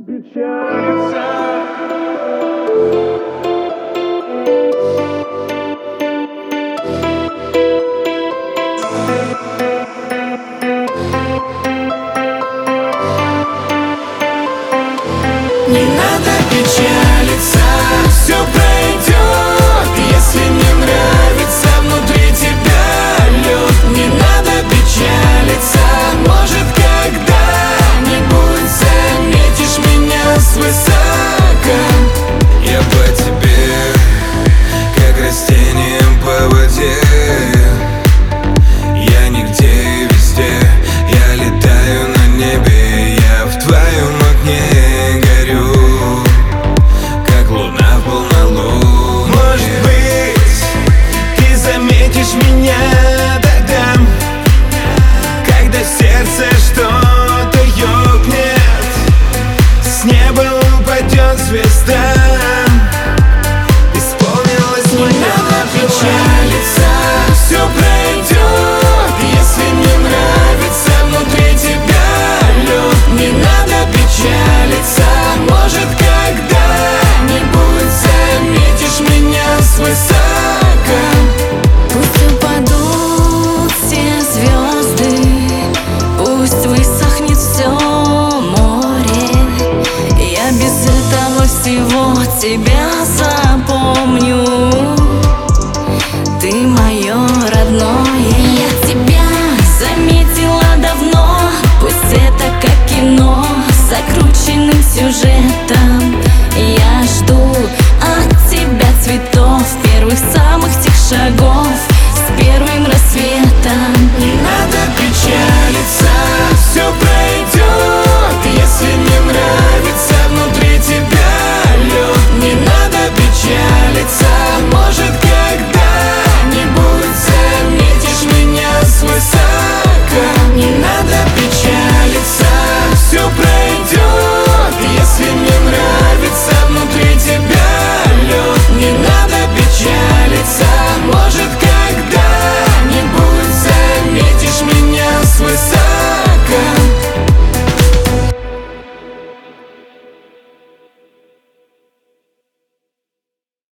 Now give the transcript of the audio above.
печалиться. Не надо печалиться, все пройдет. Если не нравится внутри тебя лед, не надо печалиться. Может, когда-нибудь заметишь меня свысока. Я по тебе, как растением по воде. Я нигде и везде, я летаю на небе. Я в твоем окне горю, как луна в полнолуние. Может быть, ты заметишь меня тогда, когда в сердце что-то ёкнет, с неба упадет звезда. Исполнилось мое. Не надо печалиться, все пройдет. Если не нравится внутри тебя лед, не надо печалиться. Может, когда-нибудь заметишь меня свысока. Пусть упадут все звезды, пусть высохнет все море. Я без этого всего тебя запомню. Ты мое родное. Я тебя заметила давно. Пусть это как кино с закрученным сюжетом.